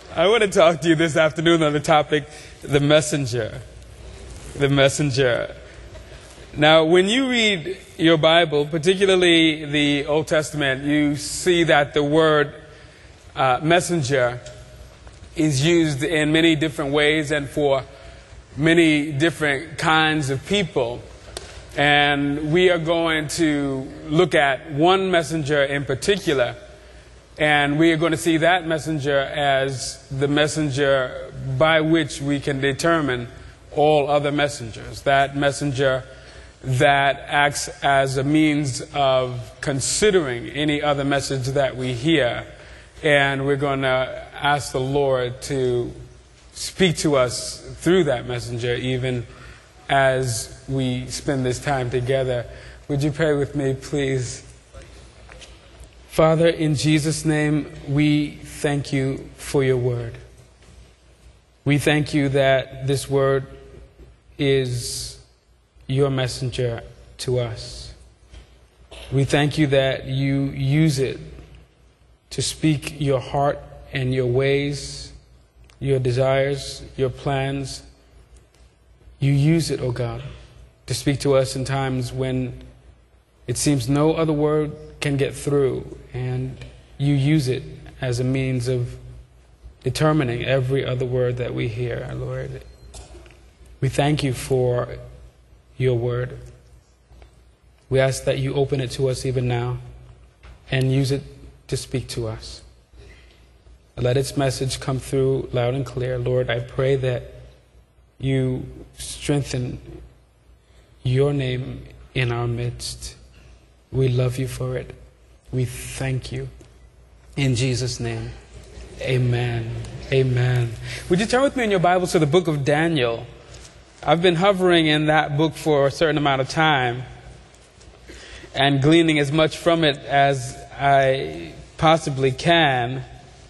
I want to talk to you this afternoon on the topic, the messenger. The messenger. Now, when you read your Bible, particularly the Old Testament, you see that the word messenger is used in many different ways and for many different kinds of people. And we are going to look at one messenger in particular. And we are going to see that messenger as the messenger by which we can determine all other messengers. That messenger that acts as a means of considering any other message that we hear. And we're going to ask the Lord to speak to us through that messenger, even as we spend this time together. Would you pray with me, please? Father, in Jesus' name, we thank you for your word. We thank you that this word is your messenger to us. We thank you that you use it to speak your heart and your ways, your desires, your plans. You use it, oh God, to speak to us in times when it seems no other word can get through, and you use it as a means of determining every other word that we hear, Lord. We thank you for your word. We ask that you open it to us even now and use it to speak to us. Let its message come through loud and clear. Lord, I pray that you strengthen your name in our midst. We love you for it. We thank you. In Jesus' name, amen. Amen. Would you turn with me in your Bibles to the book of Daniel? I've been hovering in that book for a certain amount of time and gleaning as much from it as I possibly can.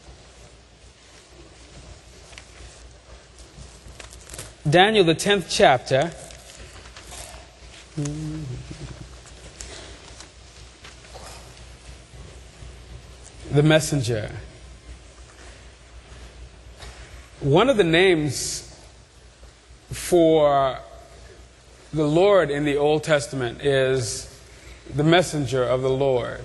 Daniel, the 10th chapter. The messenger. One of the names for the Lord in the Old Testament is the messenger of the Lord.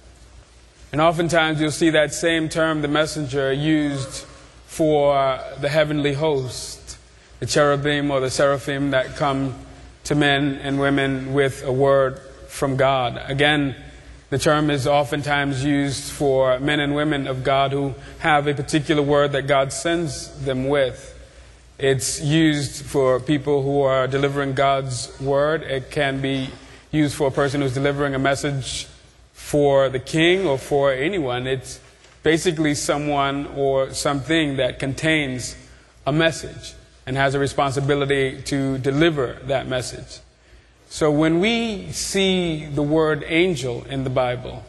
And oftentimes you'll see that same term, the messenger, used for the heavenly host, the cherubim or the seraphim that come to men and women with a word from God. Again, the term is oftentimes used for men and women of God who have a particular word that God sends them with. It's used for people who are delivering God's word. It can be used for a person who's delivering a message for the king or for anyone. It's basically someone or something that contains a message and has a responsibility to deliver that message. So when we see the word angel in the Bible,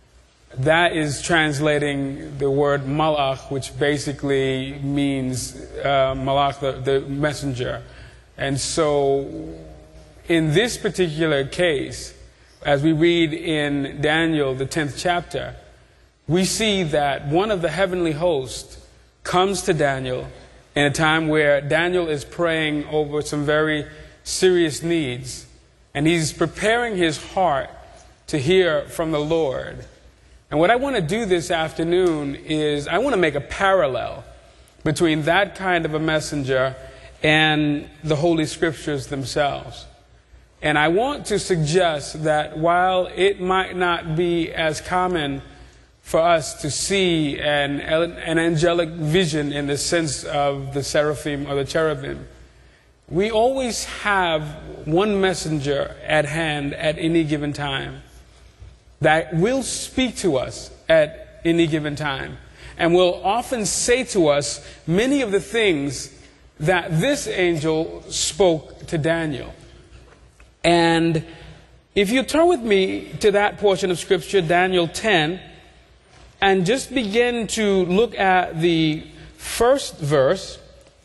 that is translating the word malach, which basically means malach, the messenger. And so in this particular case, as we read in Daniel, the 10th chapter, we see that one of the heavenly hosts comes to Daniel in a time where Daniel is praying over some very serious needs. And he's preparing his heart to hear from the Lord. And what I want to do this afternoon is I want to make a parallel between that kind of a messenger and the Holy Scriptures themselves. And I want to suggest that while it might not be as common for us to see an angelic vision in the sense of the seraphim or the cherubim, we always have one messenger at hand at any given time that will speak to us at any given time and will often say to us many of the things that this angel spoke to Daniel. And if you turn with me to that portion of Scripture, Daniel 10, and just begin to look at the first verse,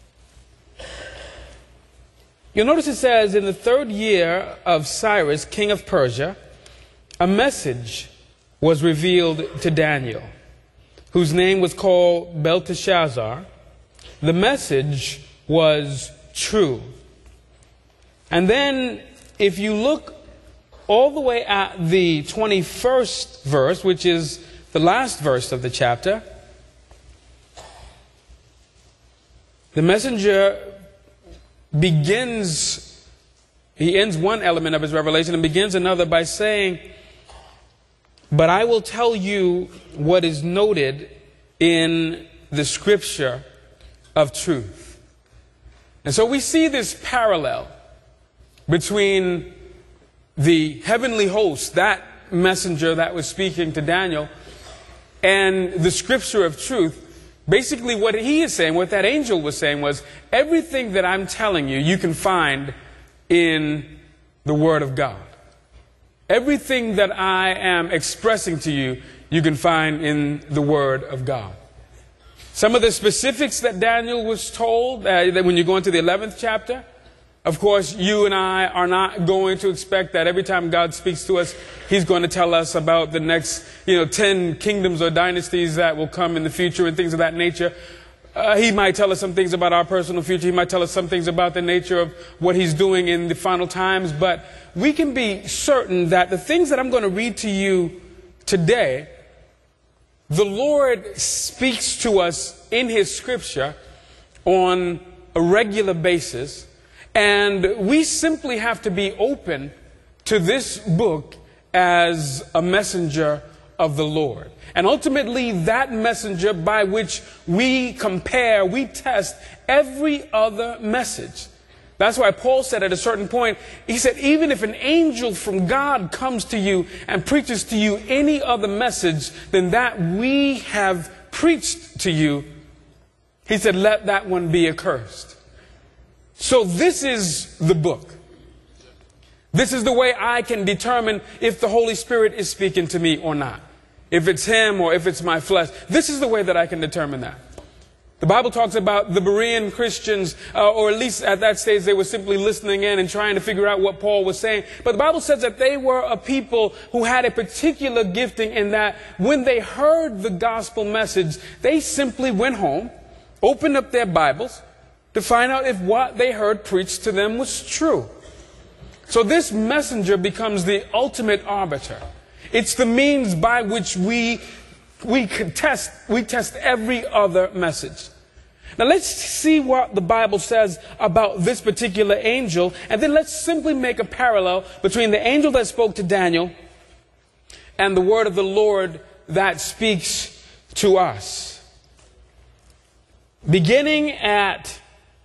you'll notice it says, in the 3rd year of Cyrus, king of Persia, a message was revealed to Daniel, whose name was called Belteshazzar, the message was true. And then if you look all the way at the 21st verse, which is the last verse of the chapter, the messenger he ends one element of his revelation and begins another by saying, "But I will tell you what is noted in the scripture of truth." And so we see this parallel between the heavenly host, that messenger that was speaking to Daniel, and the scripture of truth. Basically what he is saying, what that angel was saying was, everything that I'm telling you, you can find in the Word of God. Everything that I am expressing to you, you can find in the Word of God. Some of the specifics that Daniel was told, that when you go into the 11th chapter, of course, you and I are not going to expect that every time God speaks to us, He's going to tell us about the next, 10 kingdoms or dynasties that will come in the future and things of that nature. He might tell us some things about our personal future. He might tell us some things about the nature of what He's doing in the final times. But we can be certain that the things that I'm going to read to you today, the Lord speaks to us in His scripture on a regular basis. And we simply have to be open to this book as a messenger of the Lord. And ultimately, that messenger by which we compare, we test every other message. That's why Paul said at a certain point, he said, even if an angel from God comes to you and preaches to you any other message than that we have preached to you, he said, let that one be accursed. So this is the book. This is the way I can determine if the Holy Spirit is speaking to me or not. If it's Him or if it's my flesh. This is the way that I can determine that. The Bible talks about the Berean Christians, or at least at that stage they were simply listening in and trying to figure out what Paul was saying. But the Bible says that they were a people who had a particular gifting in that when they heard the gospel message, they simply went home, opened up their Bibles, to find out if what they heard preached to them was true. So this messenger becomes the ultimate arbiter. It's the means by which we test every other message. Now let's see what the Bible says about this particular angel, and then let's simply make a parallel between the angel that spoke to Daniel and the word of the Lord that speaks to us. Beginning at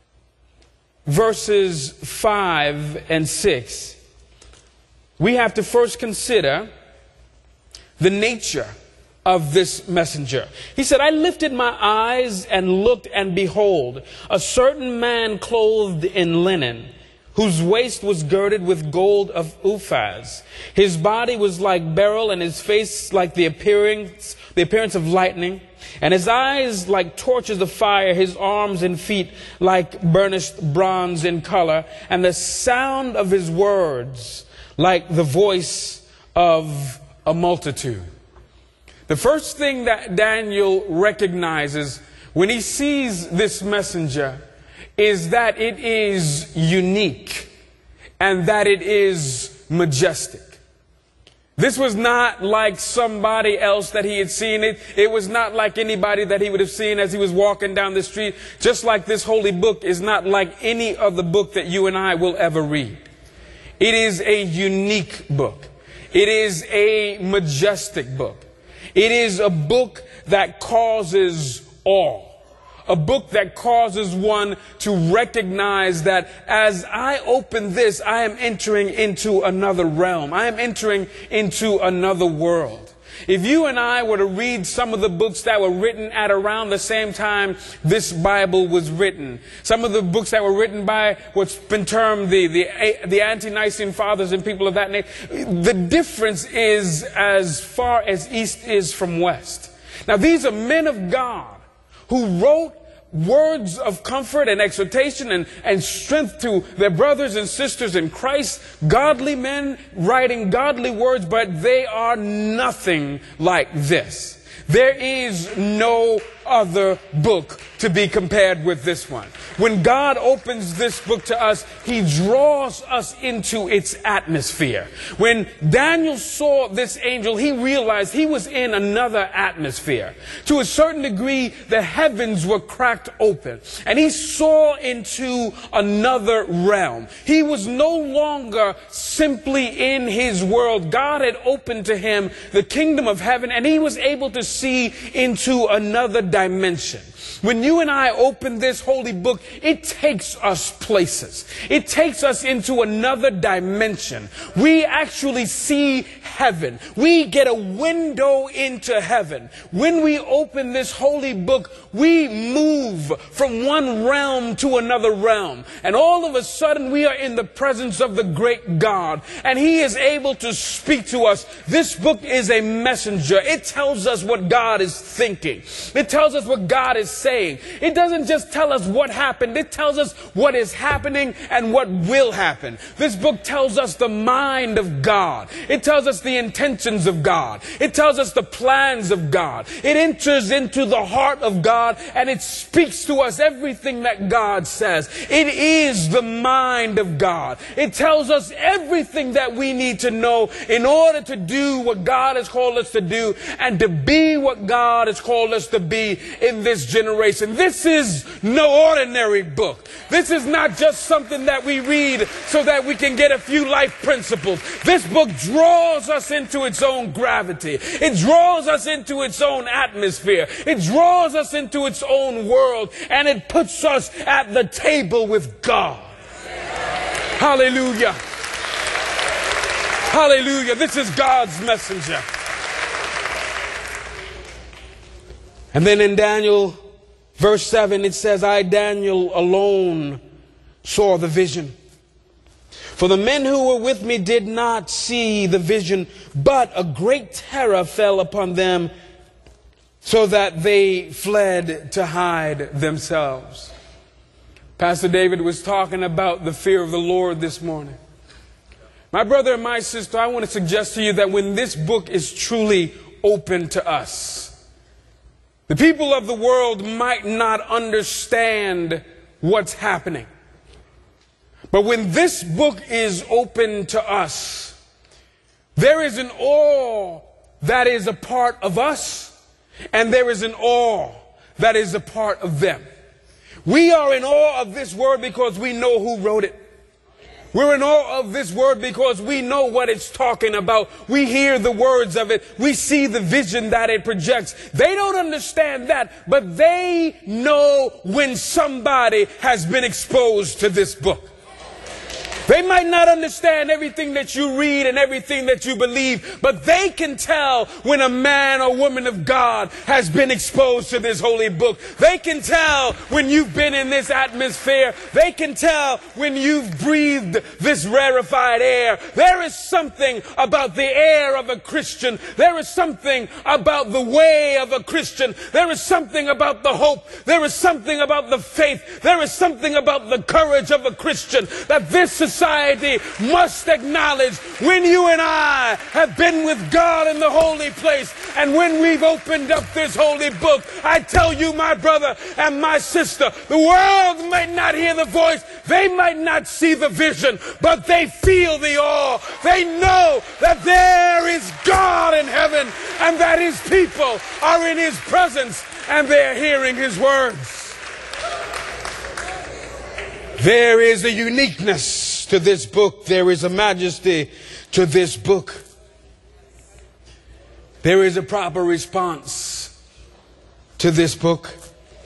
verses 5 and 6, we have to first consider the nature of this messenger. He said, I lifted my eyes and looked, and behold, a certain man clothed in linen, whose waist was girded with gold of Uphaz. His body was like beryl, and his face like the appearance of lightning, and his eyes like torches of fire, his arms and feet like burnished bronze in color, and the sound of his words like the voice of a multitude. The first thing that Daniel recognizes when he sees this messenger is that it is unique and that it is majestic. This was not like somebody else that he had seen. It was not like anybody that he would have seen as he was walking down the street. Just like this holy book is not like any other book that you and I will ever read. It is a unique book. It is a majestic book. It is a book that causes awe. A book that causes one to recognize that as I open this, I am entering into another realm. I am entering into another world. If you and I were to read some of the books that were written at around the same time this Bible was written, some of the books that were written by what's been termed the Ante-Nicene Fathers and people of that name, the difference is as far as East is from West. Now, these are men of God who wrote words of comfort and exhortation and strength to their brothers and sisters in Christ, godly men writing godly words, but they are nothing like this. There is no other book to be compared with this one. When God opens this book to us, he draws us into its atmosphere. When Daniel saw this angel, he realized he was in another atmosphere. To a certain degree, the heavens were cracked open, and he saw into another realm. He was no longer simply in his world. God had opened to him the kingdom of heaven, and he was able to see into another dimension. When you and I open this holy book, it takes us places. It takes us into another dimension. We actually see heaven. We get a window into heaven. When we open this holy book, we move from one realm to another realm. And all of a sudden, we are in the presence of the great God. And he is able to speak to us. This book is a messenger. It tells us what God is thinking. It tells us what God is saying. It doesn't just tell us what happened. It tells us what is happening and what will happen. This book tells us the mind of God. It tells us the intentions of God. It tells us the plans of God. It enters into the heart of God, and it speaks to us everything that God says. It is the mind of God. It tells us everything that we need to know in order to do what God has called us to do and to be what God has called us to be in this generation. This is no ordinary book. This is not just something that we read so that we can get a few life principles. This book draws us into its own gravity. It draws us into its own atmosphere. It draws us into its own world, and it puts us at the table with God. Hallelujah. Hallelujah. This is God's messenger. And then in Daniel Verse 7, it says, I, Daniel, alone saw the vision. For the men who were with me did not see the vision, but a great terror fell upon them, so that they fled to hide themselves. Pastor David was talking about the fear of the Lord this morning. My brother and my sister, I want to suggest to you that when this book is truly open to us, the people of the world might not understand what's happening. But when this book is open to us, there is an awe that is a part of us, and there is an awe that is a part of them. We are in awe of this word because we know who wrote it. We're in awe of this word because we know what it's talking about. We hear the words of it. We see the vision that it projects. They don't understand that, but they know when somebody has been exposed to this book. They might not understand everything that you read and everything that you believe, but they can tell when a man or woman of God has been exposed to this holy book. They can tell when you've been in this atmosphere. They can tell when you've breathed this rarefied air. There is something about the air of a Christian. There is something about the way of a Christian. There is something about the hope. There is something about the faith. There is something about the courage of a Christian that this society must acknowledge. When you and I have been with God in the holy place, and when we've opened up this holy book, I tell you, my brother and my sister, the world might not hear the voice, they might not see the vision, but they feel the awe. They know that there is God in heaven, and that his people are in his presence, and they're hearing his words. There is a uniqueness to this book. There is a majesty to this book. There is a proper response to this book.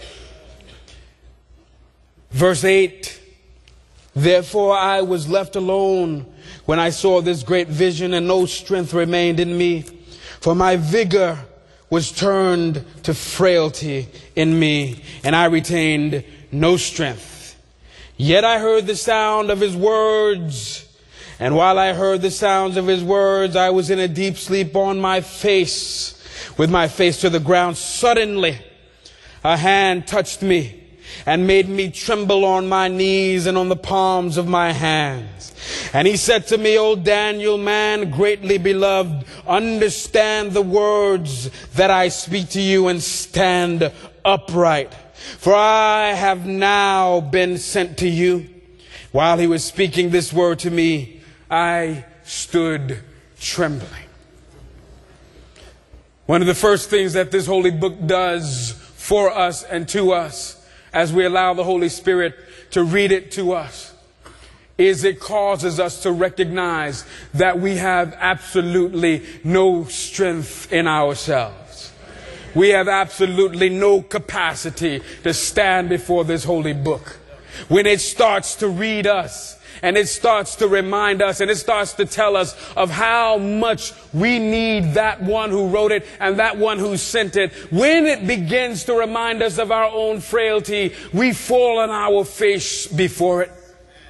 Verse 8, therefore I was left alone when I saw this great vision, and no strength remained in me, for my vigor was turned to frailty in me, and I retained no strength. Yet I heard the sound of his words, and while I heard the sounds of his words, I was in a deep sleep on my face, with my face to the ground. Suddenly, a hand touched me, and made me tremble on my knees and on the palms of my hands. And he said to me, O Daniel, man greatly beloved, understand the words that I speak to you and stand upright. For I have now been sent to you. While he was speaking this word to me, I stood trembling. One of the first things that this holy book does for us and to us, as we allow the Holy Spirit to read it to us, is it causes us to recognize that we have absolutely no strength in ourselves. We have absolutely no capacity to stand before this holy book. When it starts to read us, and it starts to remind us, and it starts to tell us of how much we need that one who wrote it and that one who sent it. When it begins to remind us of our own frailty, we fall on our face before it.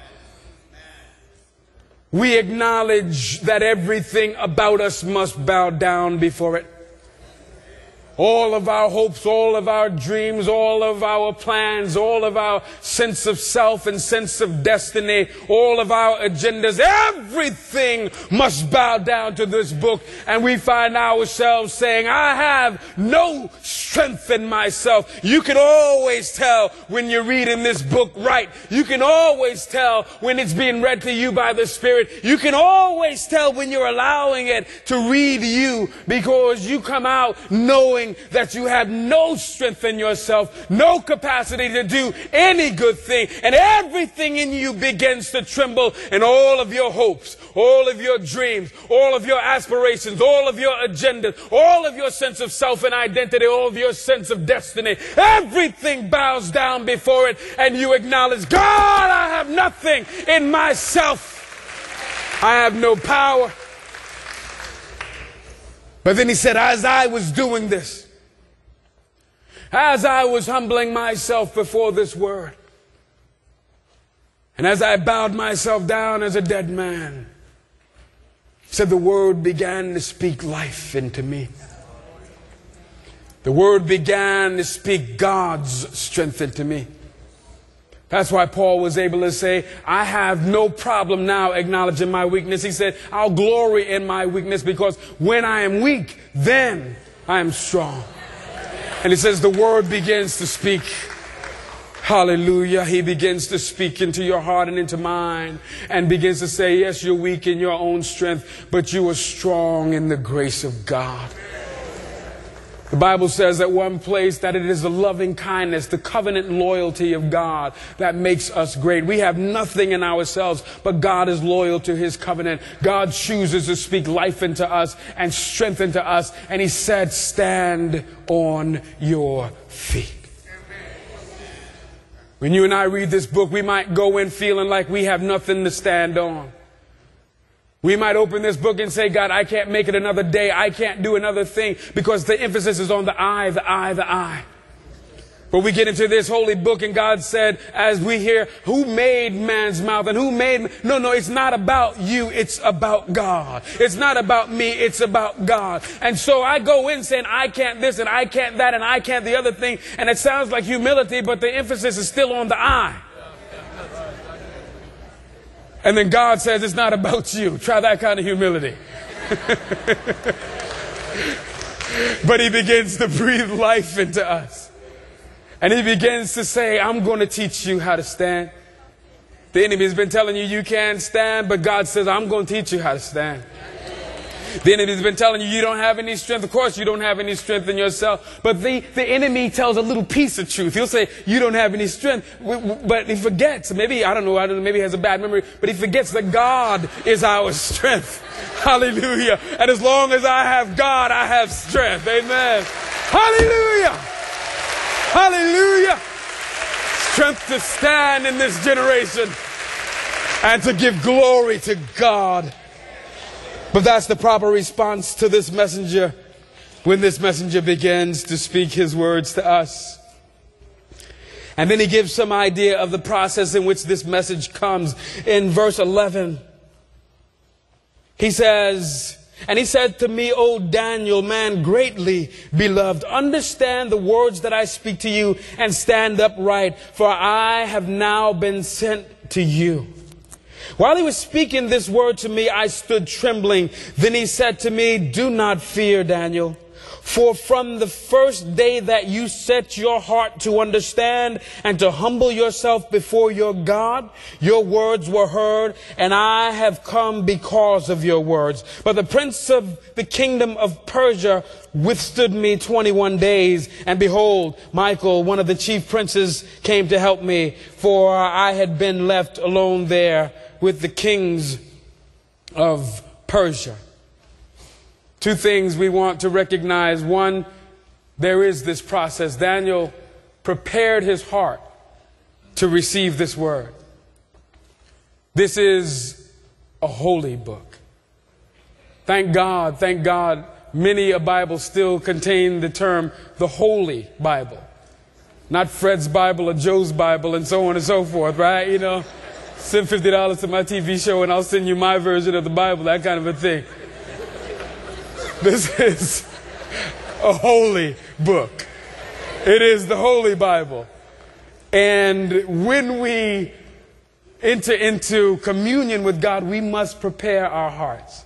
We acknowledge that everything about us must bow down before it. All of our hopes, all of our dreams, all of our plans, all of our sense of self and sense of destiny, all of our agendas, everything must bow down to this book. And we find ourselves saying, I have no strength in myself. You can always tell when you're reading this book right. You can always tell when it's being read to you by the Spirit. You can always tell when you're allowing it to read you, because you come out knowing that you have no strength in yourself, no capacity to do any good thing, and everything in you begins to tremble, and all of your hopes, all of your dreams, all of your aspirations, all of your agendas, all of your sense of self and identity, all of your sense of destiny, everything bows down before it, and you acknowledge, God, I have nothing in myself. I have no power. But then he said, as I was doing this, as I was humbling myself before this word, and as I bowed myself down as a dead man, he said the word began to speak life into me. The word began to speak God's strength into me. That's why Paul was able to say, I have no problem now acknowledging my weakness. He said, I'll glory in my weakness, because when I am weak, then I am strong. And it says the word begins to speak. Hallelujah. He begins to speak into your heart and into mine, and begins to say, yes, you're weak in your own strength, but you are strong in the grace of God. The Bible says at one place that it is the loving kindness, the covenant loyalty of God that makes us great. We have nothing in ourselves, but God is loyal to his covenant. God chooses to speak life into us and strength into us. And he said, stand on your feet. When you and I read this book, we might go in feeling like we have nothing to stand on. We might open this book and say, God, I can't make it another day. I can't do another thing, because the emphasis is on the I, the I, the I. But we get into this holy book, and God said, as we hear, who made man's mouth and who made... No, it's not about you. It's about God. It's not about me. It's about God. And so I go in saying, I can't this and I can't that and I can't the other thing. And it sounds like humility, but the emphasis is still on the I. And then God says, it's not about you. Try that kind of humility. But he begins to breathe life into us. And he begins to say, I'm going to teach you how to stand. The enemy has been telling you you can't stand, but God says, I'm going to teach you how to stand. The enemy has been telling you you don't have any strength. Of course you don't have any strength in yourself. But the enemy tells a little piece of truth. He'll say you don't have any strength. But he forgets. Maybe, I don't know, maybe he has a bad memory. But he forgets that God is our strength. Hallelujah. And as long as I have God, I have strength. Amen. Hallelujah. Hallelujah. Strength to stand in this generation and to give glory to God. But that's the proper response to this messenger when this messenger begins to speak his words to us. And then he gives some idea of the process in which this message comes. In verse 11, he says, And he said to me, O Daniel, man greatly beloved, understand the words that I speak to you and stand upright, for I have now been sent to you. While he was speaking this word to me, I stood trembling. Then he said to me, do not fear, Daniel. For from the first day that you set your heart to understand and to humble yourself before your God, your words were heard, and I have come because of your words. But the prince of the kingdom of Persia withstood me 21 days, and behold, Michael, one of the chief princes, came to help me, for I had been left alone there with the kings of Persia. Two things we want to recognize. One, there is this process. Daniel prepared his heart to receive this word. This is a holy book. Thank God, many a Bible still contain the term the Holy Bible. Not Fred's Bible or Joe's Bible and so on and so forth, right? You know, send $50 to my TV show and I'll send you my version of the Bible, that kind of a thing. This is a holy book. It is the Holy Bible. And when we enter into communion with God, we must prepare our hearts.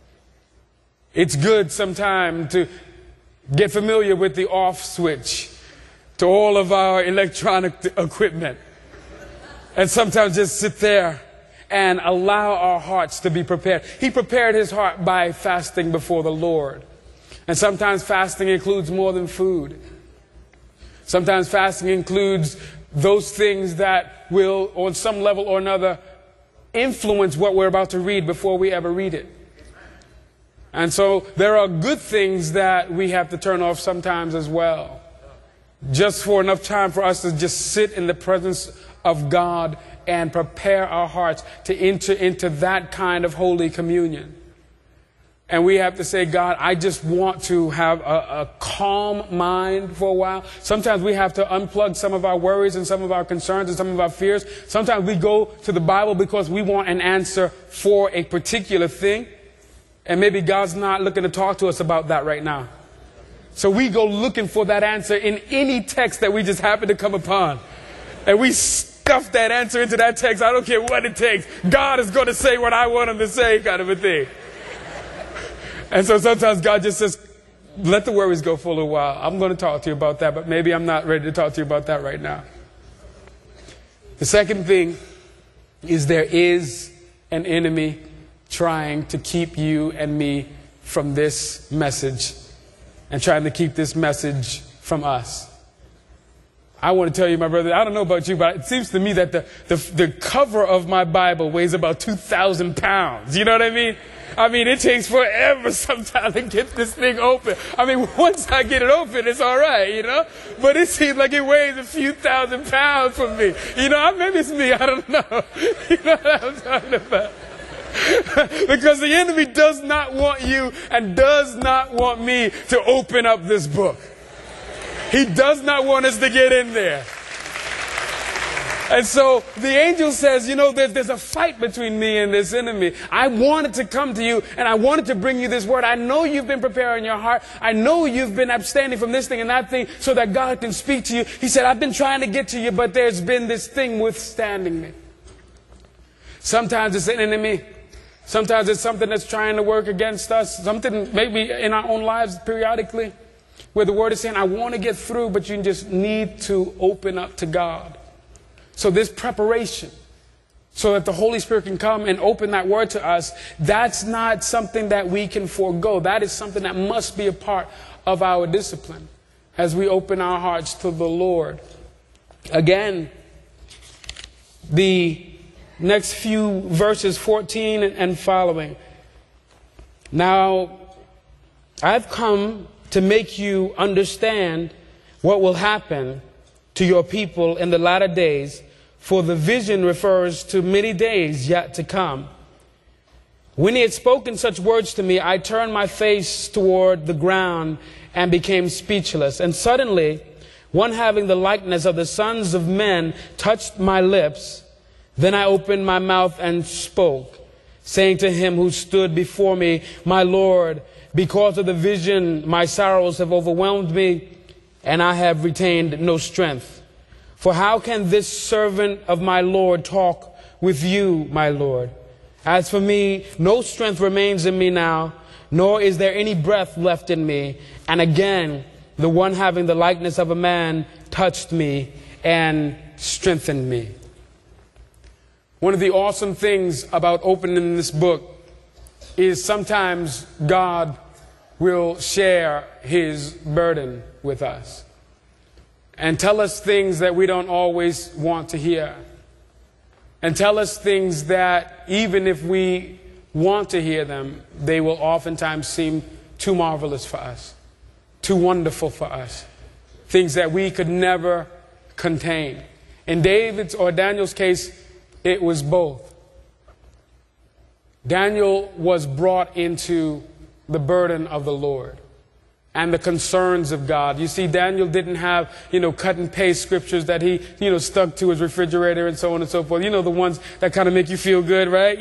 It's good sometimes to get familiar with the off switch to all of our electronic equipment. And sometimes just sit there and allow our hearts to be prepared. He prepared his heart by fasting before the Lord. And sometimes fasting includes more than food. Sometimes fasting includes those things that will, on some level or another, influence what we're about to read before we ever read it. And so there are good things that we have to turn off sometimes as well, just for enough time for us to just sit in the presence of God and prepare our hearts to enter into that kind of holy communion. And we have to say, God, I just want to have a calm mind for a while. Sometimes we have to unplug some of our worries and some of our concerns and some of our fears. Sometimes we go to the Bible because we want an answer for a particular thing. And maybe God's not looking to talk to us about that right now. So we go looking for that answer in any text that we just happen to come upon. And we stuff that answer into that text. I don't care what it takes. God is going to say what I want him to say, kind of a thing. And so sometimes God just says, let the worries go for a little while. I'm going to talk to you about that, but maybe I'm not ready to talk to you about that right now. The second thing is there is an enemy trying to keep you and me from this message and trying to keep this message from us. I want to tell you, my brother, I don't know about you, but it seems to me that the cover of my Bible weighs about 2,000 pounds. You know what I mean? I mean, it takes forever sometimes to get this thing open. I mean, once I get it open, it's all right, you know? But it seems like it weighs a few thousand pounds for me. You know, maybe it's me, I don't know. You know what I'm talking about? Because the enemy does not want you and does not want me to open up this book. He does not want us to get in there. And so the angel says, you know, there's a fight between me and this enemy. I wanted to come to you and I wanted to bring you this word. I know you've been preparing your heart. I know you've been abstaining from this thing and that thing so that God can speak to you. He said, I've been trying to get to you, but there's been this thing withstanding me. Sometimes it's an enemy. Sometimes it's something that's trying to work against us. Something maybe in our own lives periodically where the word is saying, I want to get through, but you just need to open up to God. So this preparation, so that the Holy Spirit can come and open that word to us, that's not something that we can forego. That is something that must be a part of our discipline as we open our hearts to the Lord. Again, the next few verses, 14 and following. Now, I've come to make you understand what will happen to your people in the latter days, for the vision refers to many days yet to come. When he had spoken such words to me, I turned my face toward the ground and became speechless. And suddenly, one having the likeness of the sons of men touched my lips. Then I opened my mouth and spoke, saying to him who stood before me, my Lord, because of the vision, my sorrows have overwhelmed me, and I have retained no strength. For how can this servant of my Lord talk with you, my Lord? As for me, no strength remains in me now, nor is there any breath left in me. And again, the one having the likeness of a man touched me and strengthened me. One of the awesome things about opening this book is sometimes God will share his burden with us and tell us things that we don't always want to hear, and tell us things that even if we want to hear them, they will oftentimes seem too marvelous for us, too wonderful for us, things that we could never contain. In David's or Daniel's case, it was both. Daniel was brought into the burden of the Lord and the concerns of God. You see, Daniel didn't have, cut and paste scriptures that he, stuck to his refrigerator and so on and so forth. The ones that kind of make you feel good, right?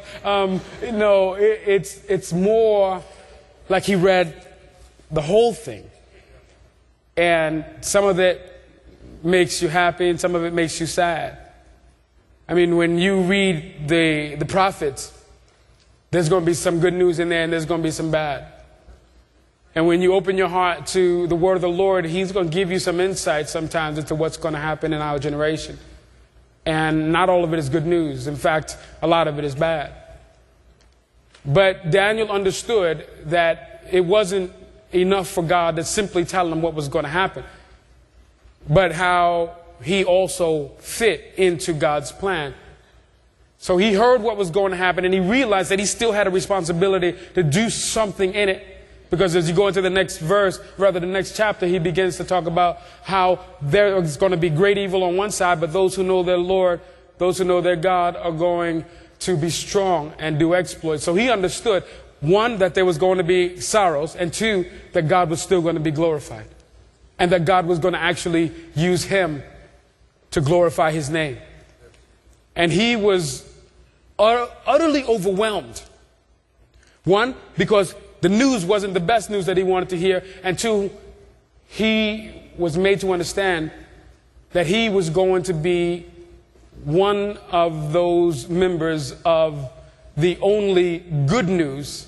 It's more like he read the whole thing. And some of it makes you happy and some of it makes you sad. I mean, when you read the prophets, there's going to be some good news in there and there's going to be some bad. And when you open your heart to the word of the Lord, he's going to give you some insight sometimes into what's going to happen in our generation. And not all of it is good news. In fact, a lot of it is bad. But Daniel understood that it wasn't enough for God to simply tell him what was going to happen, but how he also fit into God's plan. So he heard what was going to happen and he realized that he still had a responsibility to do something in it. Because as you go into the next verse, rather the next chapter, he begins to talk about how there is going to be great evil on one side, but those who know their Lord, those who know their God are going to be strong and do exploits. So he understood, one, that there was going to be sorrows, and two, that God was still going to be glorified. And that God was going to actually use him to glorify his name. And he was utterly overwhelmed. One, because the news wasn't the best news that he wanted to hear. And two, he was made to understand that he was going to be one of those members of the only good news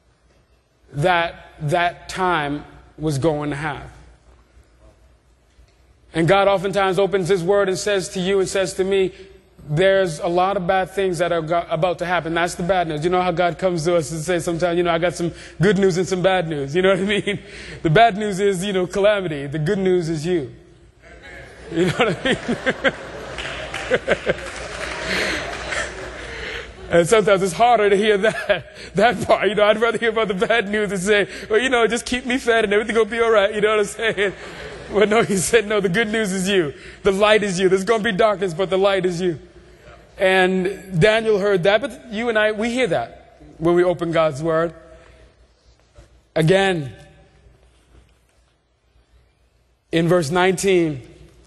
that time was going to have. And God oftentimes opens his word and says to you and says to me, there's a lot of bad things that are about to happen. That's the bad news. You know how God comes to us and says sometimes, I got some good news and some bad news. You know what I mean? The bad news is, calamity. The good news is you. You know what I mean? And sometimes it's harder to hear that part. I'd rather hear about the bad news and say, well, just keep me fed and everything will be all right. You know what I'm saying? But no, he said, no, the good news is you. The light is you. There's going to be darkness, but the light is you. And Daniel heard that, but you and I, we hear that when we open God's word. Again, in verse 19,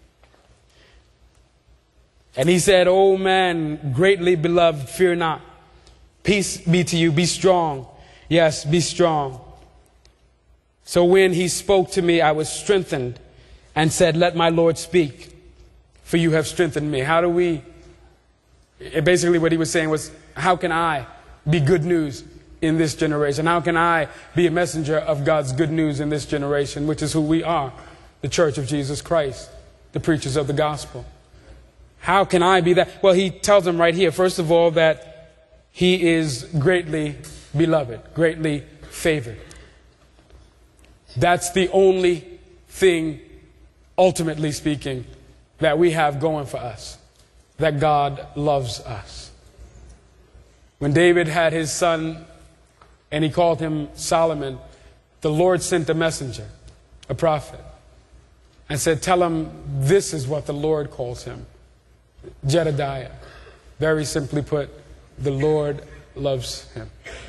and he said, O man, greatly beloved, fear not. Peace be to you. Be strong. Yes, be strong. So when he spoke to me, I was strengthened and said, let my Lord speak, for you have strengthened me. Basically what he was saying was, how can I be good news in this generation? How can I be a messenger of God's good news in this generation, which is who we are, the Church of Jesus Christ, the preachers of the gospel? How can I be that? Well, he tells them right here, first of all, that he is greatly beloved, greatly favored. That's the only thing, ultimately speaking, that we have going for us, that God loves us. When David had his son and he called him Solomon, the Lord sent a messenger, a prophet, and said, tell him this is what the Lord calls him, Jedediah. Very simply put, the Lord loves him.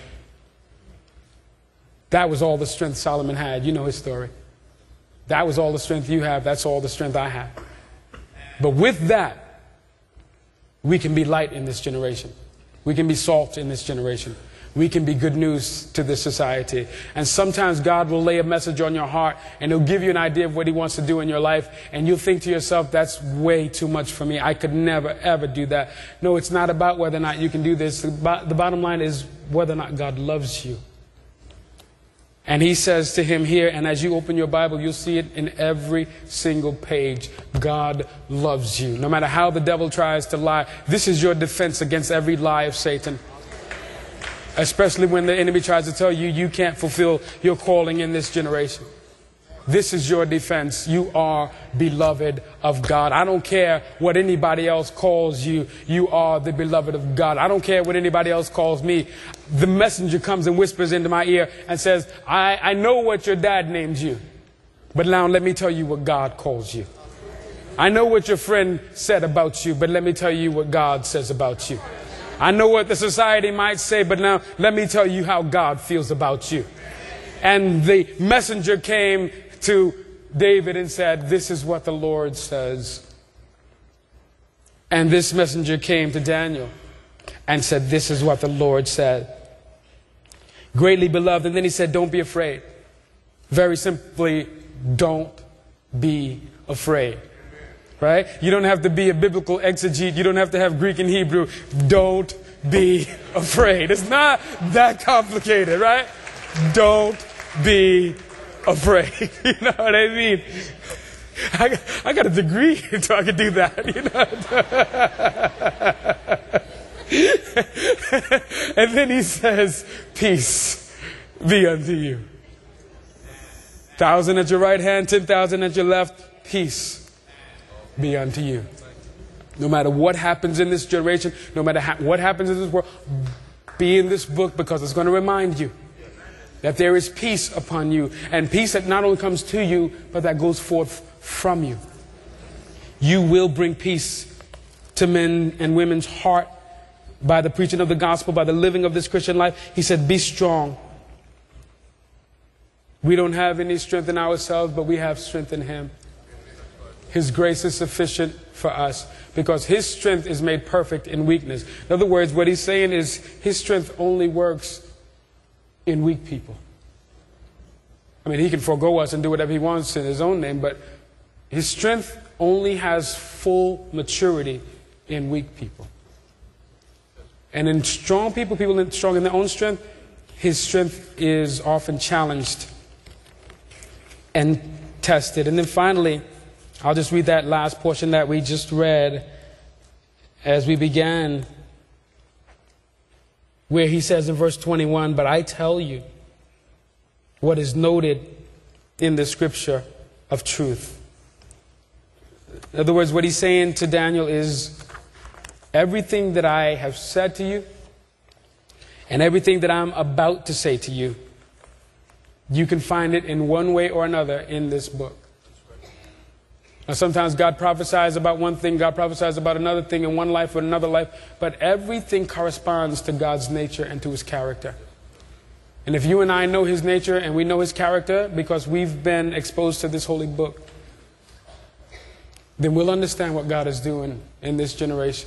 That was all the strength Solomon had. You know his story. That was all the strength you have. That's all the strength I have. But with that, we can be light in this generation. We can be salt in this generation. We can be good news to this society. And sometimes God will lay a message on your heart and He'll give you an idea of what He wants to do in your life. And you'll think to yourself, that's way too much for me. I could never, ever do that. No, it's not about whether or not you can do this. The bottom line is whether or not God loves you. And He says to him here, and as you open your Bible, you'll see it in every single page. God loves you. No matter how the devil tries to lie, this is your defense against every lie of Satan. Especially when the enemy tries to tell you you can't fulfill your calling in this generation. This is your defense. You are beloved of God. I don't care what anybody else calls you. You are the beloved of God. I don't care what anybody else calls me. The messenger comes and whispers into my ear and says, I know what your dad named you, but now let me tell you what God calls you. I know what your friend said about you, but let me tell you what God says about you. I know what the society might say, but now let me tell you how God feels about you. And the messenger came to David and said, this is what the Lord says. And this messenger came to Daniel and said, this is what the Lord said. Greatly beloved. And then he said, don't be afraid. Very simply, don't be afraid. Right? You don't have to be a biblical exegete. You don't have to have Greek and Hebrew. Don't be afraid. It's not that complicated, right? Don't be afraid. You know what I mean? I got a degree so I can do that. You know? And then he says, peace be unto you. 1,000 at your right hand, 10,000 at your left, peace be unto you. No matter what happens in this generation, no matter what happens in this world, be in this book because it's going to remind you that there is peace upon you. And peace that not only comes to you, but that goes forth from you. You will bring peace to men and women's heart by the preaching of the gospel, by the living of this Christian life. He said, be strong. We don't have any strength in ourselves, but we have strength in Him. His grace is sufficient for us because His strength is made perfect in weakness. In other words, what He's saying is His strength only works in weak people. I mean, He can forego us and do whatever He wants in His own name, but His strength only has full maturity in weak people. And in strong people, people strong in their own strength, His strength is often challenged and tested. And then finally, I'll just read that last portion that we just read as we began, where he says in verse 21, but I tell you what is noted in the scripture of truth. In other words, what he's saying to Daniel is everything that I have said to you and everything that I'm about to say to you, you can find it in one way or another in this book. Now, sometimes God prophesies about one thing, God prophesies about another thing in one life or another life, but everything corresponds to God's nature and to His character. And if you and I know His nature and we know His character because we've been exposed to this holy book, then we'll understand what God is doing in this generation.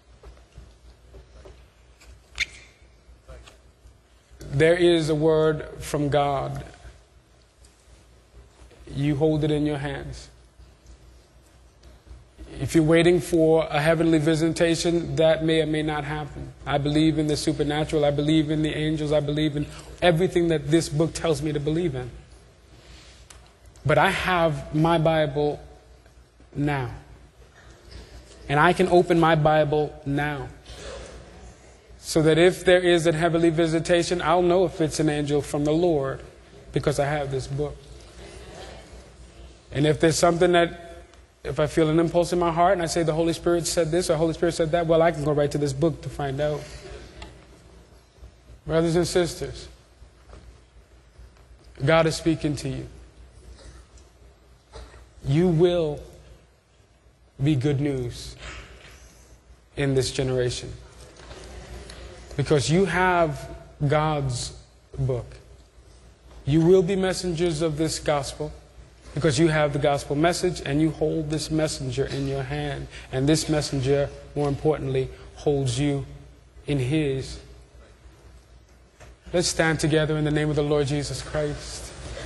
There is a word from God. You hold it in your hands. If you're waiting for a heavenly visitation, that may or may not happen. I believe in the supernatural. I believe in the angels. I believe in everything that this book tells me to believe in. But I have my Bible now. And I can open my Bible now. So that if there is a heavenly visitation, I'll know if it's an angel from the Lord because I have this book. And if there's something that, if I feel an impulse in my heart and I say the Holy Spirit said this or Holy Spirit said that, well, I can go right to this book to find out. Brothers and sisters, God is speaking to you. You will be good news in this generation. Because you have God's book. You will be messengers of this gospel because you have the gospel message and you hold this messenger in your hand. And this messenger, more importantly, holds you in His. Let's stand together in the name of the Lord Jesus Christ.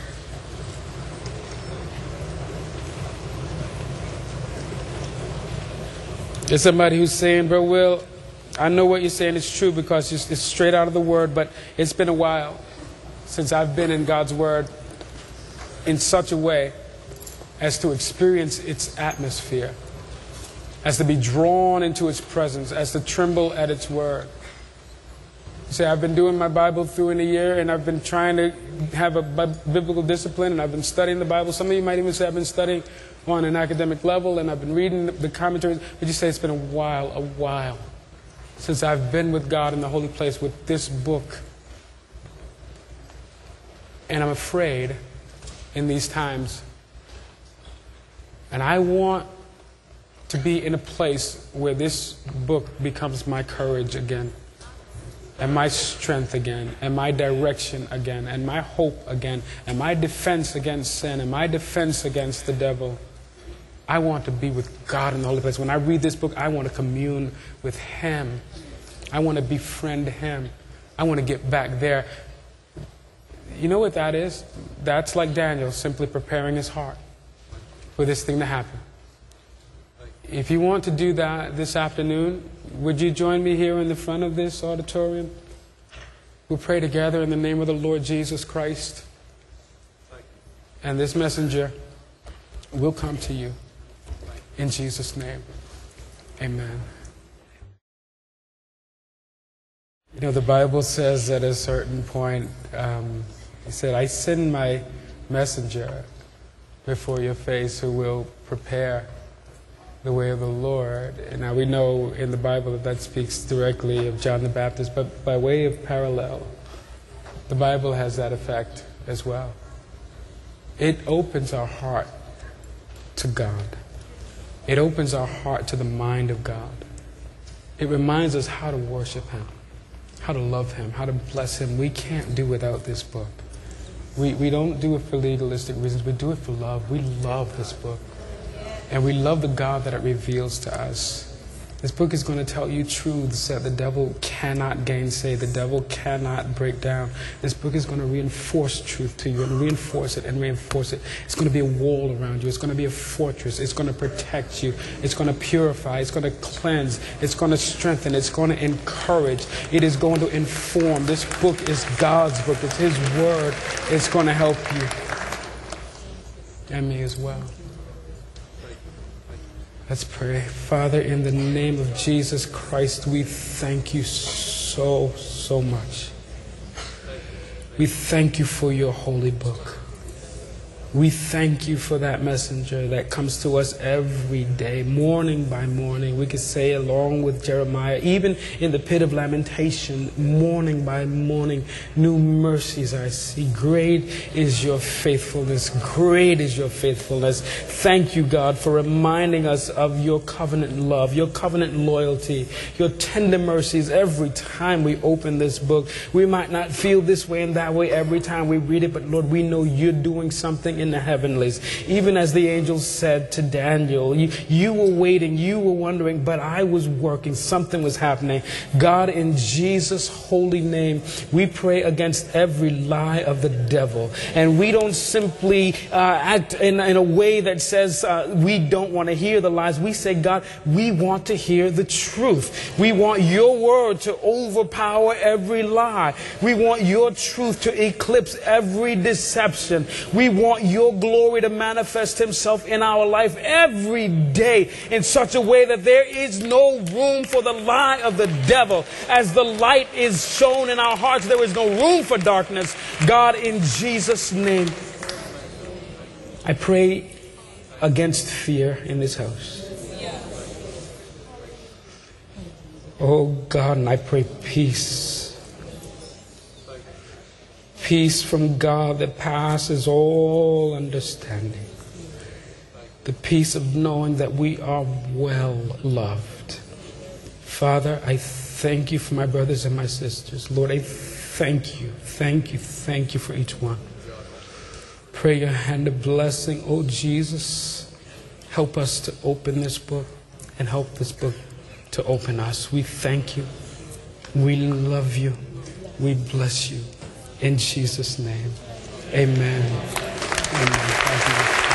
There's somebody who's saying, Bro Will, I know what you're saying is true because it's straight out of the Word, but it's been a while since I've been in God's Word in such a way as to experience its atmosphere, as to be drawn into its presence, as to tremble at its Word. You say, I've been doing my Bible through in a year, and I've been trying to have a biblical discipline, and I've been studying the Bible. Some of you might even say I've been studying on an academic level, and I've been reading the commentaries. But you say it's been a while since I've been with God in the holy place with this book. And I'm afraid in these times. And I want to be in a place where this book becomes my courage again, and my strength again, and my direction again, and my hope again, and my defense against sin, and my defense against the devil. I want to be with God in the holy place. When I read this book, I want to commune with Him. I want to befriend Him. I want to get back there. You know what that is? That's like Daniel simply preparing his heart for this thing to happen. If you want to do that this afternoon, would you join me here in the front of this auditorium? We'll pray together in the name of the Lord Jesus Christ. And this messenger will come to you in Jesus' name. Amen. You know, the Bible says at a certain point, He said, I send my messenger before your face who will prepare the way of the Lord. And now we know in the Bible that speaks directly of John the Baptist, but by way of parallel, the Bible has that effect as well. It opens our heart to God. It opens our heart to the mind of God. It reminds us how to worship Him, how to love Him, how to bless Him. We can't do without this book. We don't do it for legalistic reasons. We do it for love. We love this book. And we love the God that it reveals to us. This book is going to tell you truths that the devil cannot gainsay, the devil cannot break down. This book is going to reinforce truth to you and reinforce it and reinforce it. It's going to be a wall around you. It's going to be a fortress. It's going to protect you. It's going to purify. It's going to cleanse. It's going to strengthen. It's going to encourage. It is going to inform. This book is God's book. It's His Word. It's going to help you and me as well. Let's pray. Father, in the name of Jesus Christ, we thank you so much. We thank you for your holy book. We thank you for that messenger that comes to us every day, morning by morning. We could say along with Jeremiah, even in the pit of lamentation, morning by morning, new mercies I see. Great is your faithfulness. Great is your faithfulness. Thank you, God, for reminding us of your covenant love, your covenant loyalty, your tender mercies every time we open this book. We might not feel this way and that way every time we read it, but Lord, we know you're doing something in the heavenlies. Even as the angel said to Daniel, you were waiting, you were wondering, but I was working. Something was happening. God, in Jesus' holy name, we pray against every lie of the devil. And we don't simply act in a way that says we don't want to hear the lies. We say, God, we want to hear the truth. We want your word to overpower every lie. We want your truth to eclipse every deception. We want your glory to manifest himself in our life every day in such a way that there is no room for the lie of the devil. As the light is shown in our hearts, there is no room for darkness. God, in Jesus' name, I pray against fear in this house. Oh God, and I pray peace. Peace from God that passes all understanding. The peace of knowing that we are well loved. Father, I thank you for my brothers and my sisters. Lord, I thank you for each one. Pray your hand of blessing. Oh Jesus, help us to open this book and help this book to open us. We thank you We love you. We bless you. In Jesus' name. Amen. Amen. Thank you.